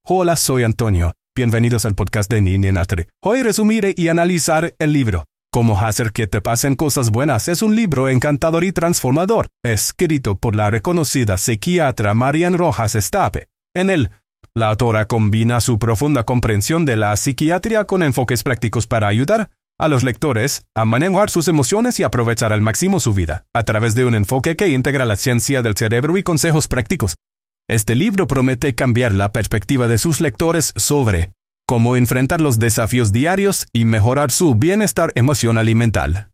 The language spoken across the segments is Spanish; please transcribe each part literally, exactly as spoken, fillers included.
Hola, soy Antonio. Bienvenidos al podcast de Niña Natri. Hoy resumiré y analizar el libro Cómo hacer que te pasen cosas buenas. Es un libro encantador y transformador, escrito por la reconocida psiquiatra Marian Rojas Estape. En él, la autora combina su profunda comprensión de la psiquiatría con enfoques prácticos para ayudar a los lectores a manejar sus emociones y aprovechar al máximo su vida, a través de un enfoque que integra la ciencia del cerebro y consejos prácticos. Este libro promete cambiar la perspectiva de sus lectores sobre cómo enfrentar los desafíos diarios y mejorar su bienestar emocional y mental.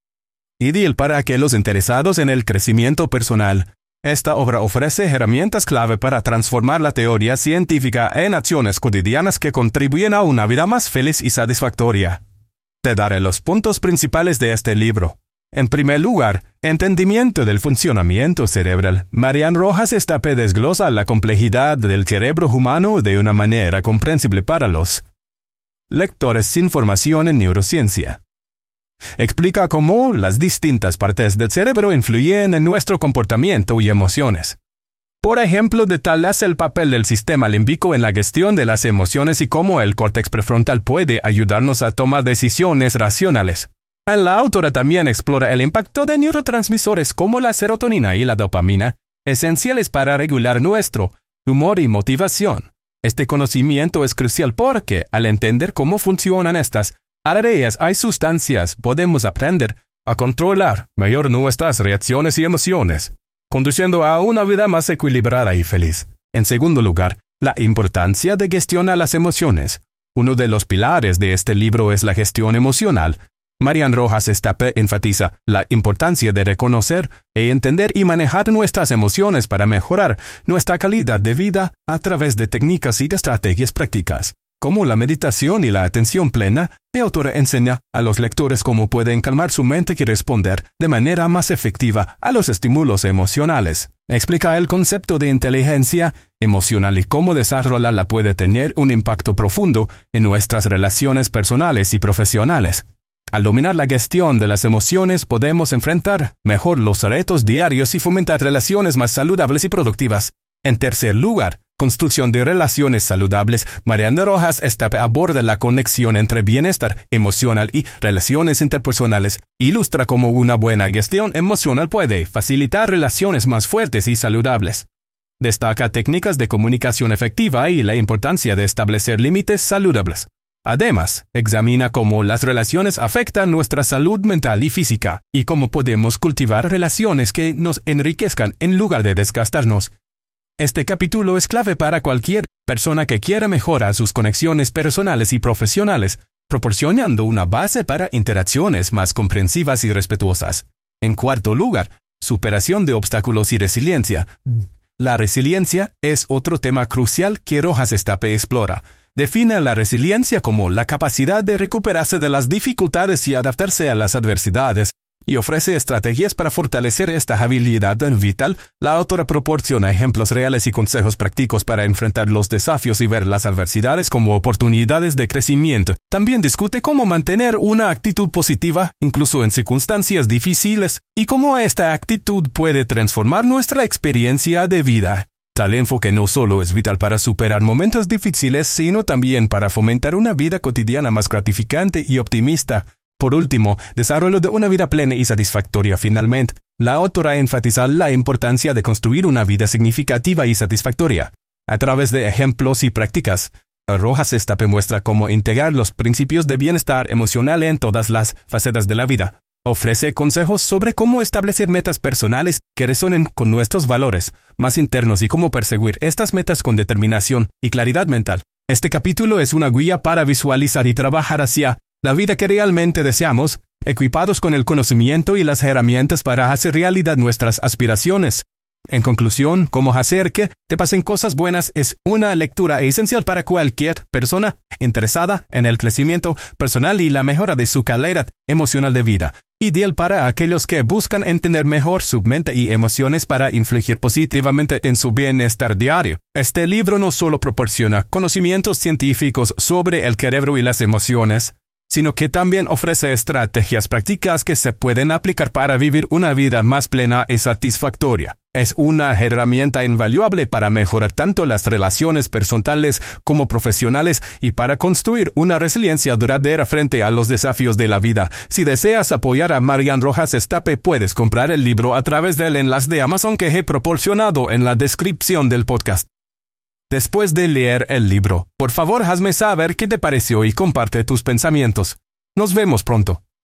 Ideal para aquellos interesados en el crecimiento personal, esta obra ofrece herramientas clave para transformar la teoría científica en acciones cotidianas que contribuyen a una vida más feliz y satisfactoria. Te daré los puntos principales de este libro. En primer lugar, entendimiento del funcionamiento cerebral. Marian Rojas Estape desglosa la complejidad del cerebro humano de una manera comprensible para los lectores sin formación en neurociencia. Explica cómo las distintas partes del cerebro influyen en nuestro comportamiento y emociones. Por ejemplo, detalla el papel del sistema límbico en la gestión de las emociones y cómo el córtex prefrontal puede ayudarnos a tomar decisiones racionales. La autora también explora el impacto de neurotransmisores como la serotonina y la dopamina, esenciales para regular nuestro humor y motivación. Este conocimiento es crucial porque, al entender cómo funcionan estas áreas y sustancias, podemos aprender a controlar mejor nuestras reacciones y emociones, conduciendo a una vida más equilibrada y feliz. En segundo lugar, la importancia de gestionar las emociones. Uno de los pilares de este libro es la gestión emocional. Marian Rojas Estape enfatiza la importancia de reconocer e entender y manejar nuestras emociones para mejorar nuestra calidad de vida a través de técnicas y de estrategias prácticas, como la meditación y la atención plena. La autora enseña a los lectores cómo pueden calmar su mente y responder de manera más efectiva a los estímulos emocionales. Explica el concepto de inteligencia emocional y cómo desarrollarla puede tener un impacto profundo en nuestras relaciones personales y profesionales. Al dominar la gestión de las emociones, podemos enfrentar mejor los retos diarios y fomentar relaciones más saludables y productivas. En tercer lugar, construcción de relaciones saludables. Marian Rojas Estape aborda la conexión entre bienestar emocional y relaciones interpersonales. Ilustra cómo una buena gestión emocional puede facilitar relaciones más fuertes y saludables. Destaca técnicas de comunicación efectiva y la importancia de establecer límites saludables. Además, examina cómo las relaciones afectan nuestra salud mental y física, y cómo podemos cultivar relaciones que nos enriquezcan en lugar de desgastarnos. Este capítulo es clave para cualquier persona que quiera mejorar sus conexiones personales y profesionales, proporcionando una base para interacciones más comprensivas y respetuosas. En cuarto lugar, superación de obstáculos y resiliencia. La resiliencia es otro tema crucial que Rojas Estape explora. Define la resiliencia como la capacidad de recuperarse de las dificultades y adaptarse a las adversidades, y ofrece estrategias para fortalecer esta habilidad vital. La autora proporciona ejemplos reales y consejos prácticos para enfrentar los desafíos y ver las adversidades como oportunidades de crecimiento. También discute cómo mantener una actitud positiva, incluso en circunstancias difíciles, y cómo esta actitud puede transformar nuestra experiencia de vida. Tal enfoque no solo es vital para superar momentos difíciles, sino también para fomentar una vida cotidiana más gratificante y optimista. Por último, desarrollo de una vida plena y satisfactoria. Finalmente, la autora enfatiza la importancia de construir una vida significativa y satisfactoria. A través de ejemplos y prácticas, Rojas Estape muestra cómo integrar los principios de bienestar emocional en todas las facetas de la vida. Ofrece consejos sobre cómo establecer metas personales que resuenen con nuestros valores más internos y cómo perseguir estas metas con determinación y claridad mental. Este capítulo es una guía para visualizar y trabajar hacia la vida que realmente deseamos, equipados con el conocimiento y las herramientas para hacer realidad nuestras aspiraciones. En conclusión, cómo hacer que te pasen cosas buenas es una lectura esencial para cualquier persona interesada en el crecimiento personal y la mejora de su calidad emocional de vida. Ideal para aquellos que buscan entender mejor su mente y emociones para influir positivamente en su bienestar diario. Este libro no solo proporciona conocimientos científicos sobre el cerebro y las emociones, sino que también ofrece estrategias prácticas que se pueden aplicar para vivir una vida más plena y satisfactoria. Es una herramienta invaluable para mejorar tanto las relaciones personales como profesionales y para construir una resiliencia duradera frente a los desafíos de la vida. Si deseas apoyar a Marian Rojas Estape, puedes comprar el libro a través del enlace de Amazon que he proporcionado en la descripción del podcast. Después de leer el libro, por favor hazme saber qué te pareció y comparte tus pensamientos. Nos vemos pronto.